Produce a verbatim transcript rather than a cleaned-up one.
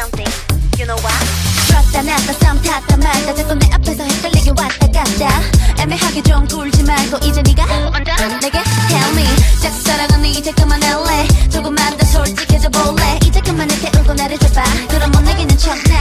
something. You know why? 그렇다 놨다 썸 탔다 말다 자꾸 내 앞에서 헷갈리게 왔다 갔다 애매하게 좀 굴지 말고 이제 네가 먼저 내게 tell me 짝사랑은 이제 그만할래 조금만 더 솔직해져 볼래 이제 그만해 태우고 나를 잡아 그럼 못 내기는 척나